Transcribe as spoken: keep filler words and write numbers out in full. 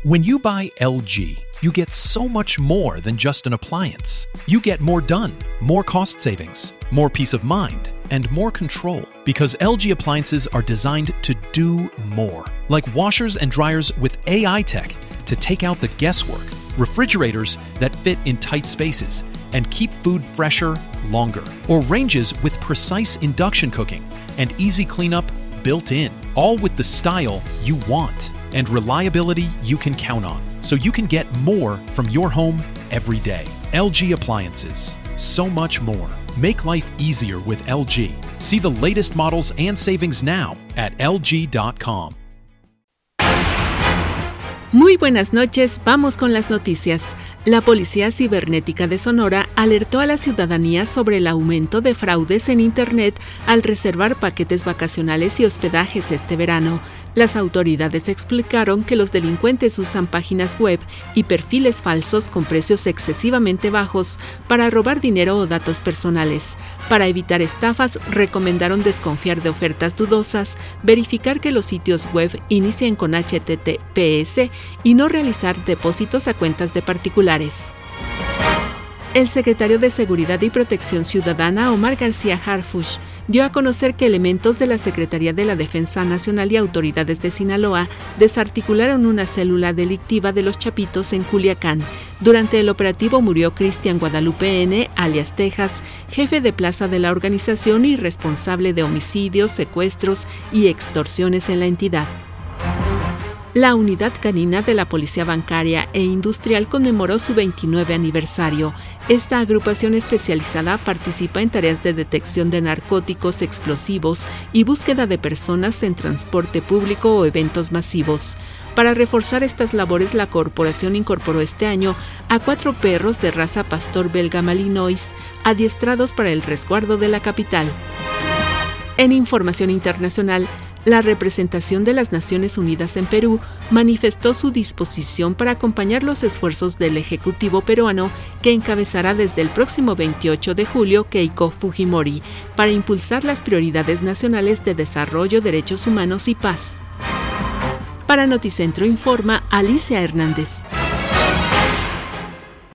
When you buy L G, you get so much more than just an appliance. You get more done, more cost savings, more peace of mind, and more control. Because L G appliances are designed to do more. Like washers and dryers with A I tech to take out the guesswork, refrigerators that fit in tight spaces and keep food fresher longer, or ranges with precise induction cooking and easy cleanup built in, all with the style you want and reliability you can count on, so you can get more from your home every day. L G Appliances. So much more. Make life easier with L G. See the latest models and savings now at L G dot com. Muy buenas noches, vamos con las noticias. La Policía Cibernética de Sonora alertó a la ciudadanía sobre el aumento de fraudes en Internet al reservar paquetes vacacionales y hospedajes este verano. Las autoridades explicaron que los delincuentes usan páginas web y perfiles falsos con precios excesivamente bajos para robar dinero o datos personales. Para evitar estafas, recomendaron desconfiar de ofertas dudosas, verificar que los sitios web inicien con H T T P S y no realizar depósitos a cuentas de particulares. El secretario de Seguridad y Protección Ciudadana, Omar García Harfuch, dio a conocer que elementos de la Secretaría de la Defensa Nacional y autoridades de Sinaloa desarticularon una célula delictiva de los Chapitos en Culiacán. Durante el operativo murió Cristian Guadalupe N., alias Texas, jefe de plaza de la organización y responsable de homicidios, secuestros y extorsiones en la entidad. La unidad canina de la Policía Bancaria e Industrial conmemoró su veintinueve aniversario. Esta agrupación especializada participa en tareas de detección de narcóticos, explosivos y búsqueda de personas en transporte público o eventos masivos. Para reforzar estas labores, la corporación incorporó este año a cuatro perros de raza pastor belga malinois, adiestrados para el resguardo de la capital. En información internacional, la representación de las Naciones Unidas en Perú manifestó su disposición para acompañar los esfuerzos del Ejecutivo peruano que encabezará desde el próximo veintiocho de julio Keiko Fujimori para impulsar las prioridades nacionales de desarrollo, derechos humanos y paz. Para Noticentro informa Alicia Hernández.